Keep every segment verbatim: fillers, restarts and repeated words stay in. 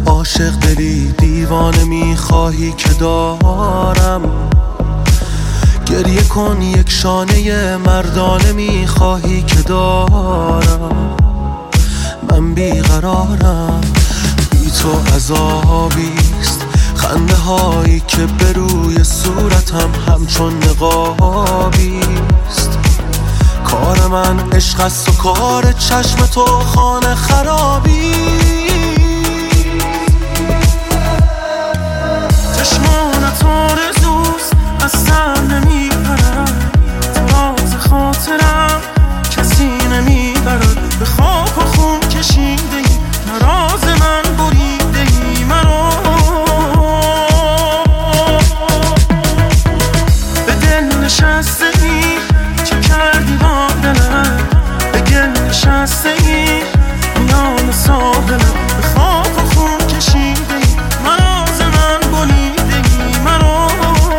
عاشق دلی دیوانه میخواهی که دارم، گریه کن یک شانه مردانه میخواهی که دارم. من بیقرارم، بی تو عذابیست، خنده هایی که به روی صورتم همچون نقابیست. کار من عشق است و کار چشم تو خانه خرابی. چشمانت آرزوست از سر نمیپرد، تو راز خاطرم کسی نمیبرد. به خاک و خون کشیده ای نراز من بریده ای مرا. به دل نشسته ای چه کردی با دلم، به گل نشسته ای میان ساحلم. به خاک و خون کشیده ای نراز من بریده ای مرا.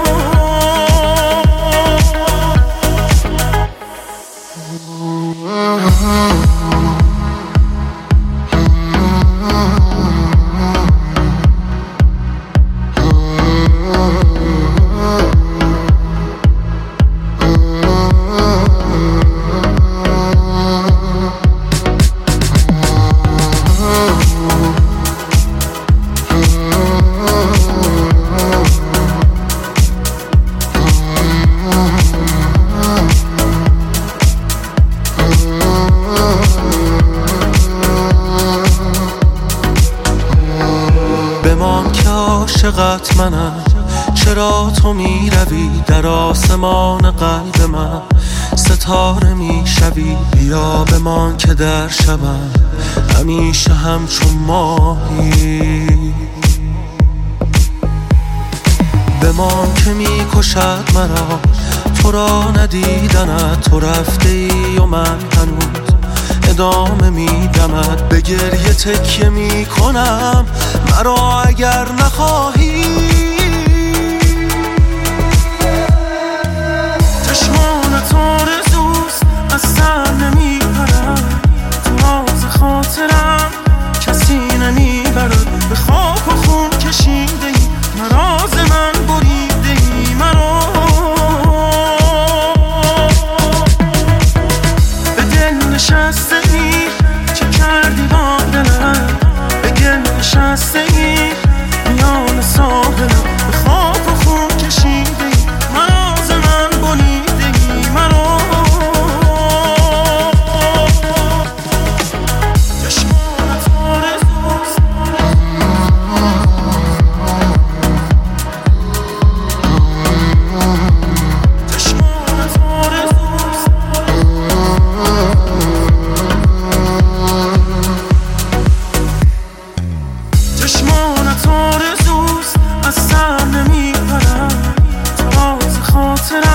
بمان که عاشقت منم، چرا تو می روی در آسمان قلب من، ستاره می شوی. بیا بمان که در شبم همیشه همچون ماهی. بمان که می کشد مرا تو را ندیدنت، تو رفته ای و من هنوز ادامه میدمد. به گریه تکیه میکنم مرا اگر نخواهی. چشمانت آرزوست از سر نمیپرد، تو راز خاطرم کسی نمیبرد. به خاک و خون کشیده ای نراز من بریده ای مرا. به دل نشسته ای چه کردی با دلم، به گل نشسته ای میان ساحلم. به خاک و خون کشیده ای نراز من بریده ای مرا. چشمانت آرزوست چشمانت آرزوست چشمانت آرزوست از سر نمیپرد، تو راز خاطرم